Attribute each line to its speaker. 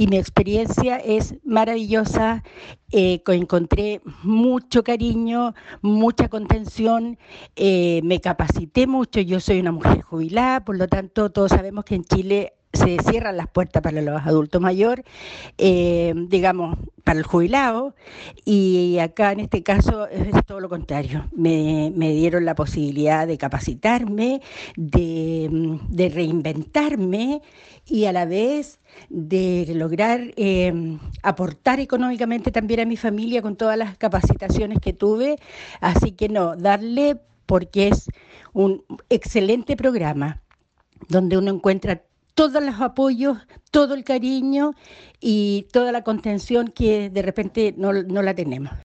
Speaker 1: y mi experiencia es maravillosa. Encontré mucho cariño, mucha contención, me capacité mucho. Yo soy una mujer jubilada, por lo tanto todos sabemos que en Chile se cierran las puertas para los adultos mayores, digamos, para el jubilado, y acá en este caso es todo lo contrario. Me dieron la posibilidad de capacitarme, de reinventarme y a la vez de lograr aportar económicamente también a mi familia con todas las capacitaciones que tuve. Así que no, darle, porque es un excelente programa donde uno encuentra todos los apoyos, todo el cariño y toda la contención que de repente no la tenemos.